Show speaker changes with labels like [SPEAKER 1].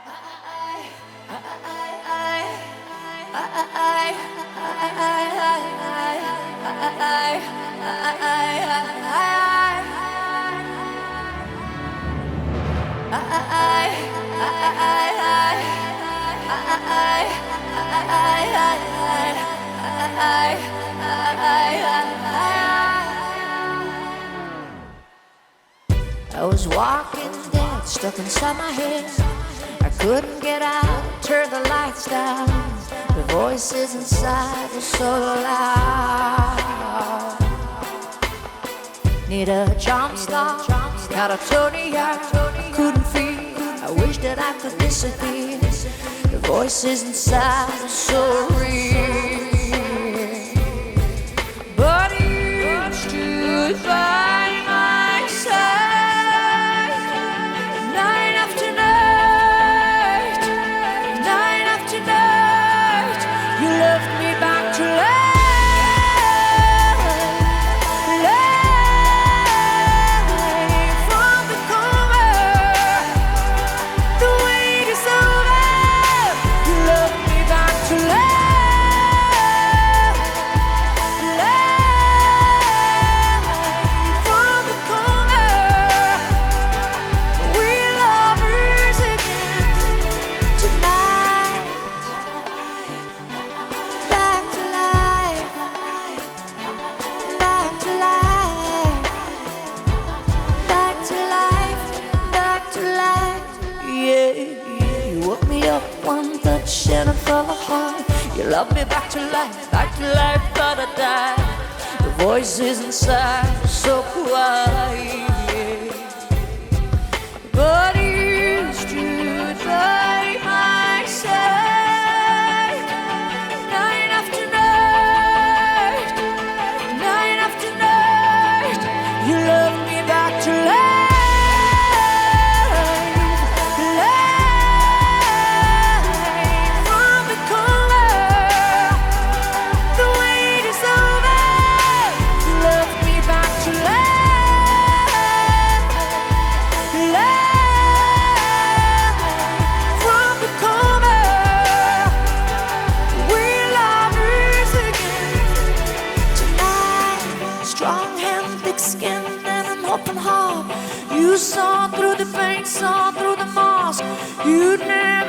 [SPEAKER 1] I was walking dead, stuck inside my head. I couldn't get out, turn the lights down. The voices inside were so loud. Need a jump start, catatonia. I couldn't feel, I wish that I could disappear. The voices inside were so real. But you stood by my side, night after night, night after night. You left me back to life. One touch and I fell apart. You love me back to life, but I died. The voices inside are so quiet, but you stood by my side, night after night, night after night. You love me back to life. Skin and an open heart. You saw through the pain, saw through the mask. You'd never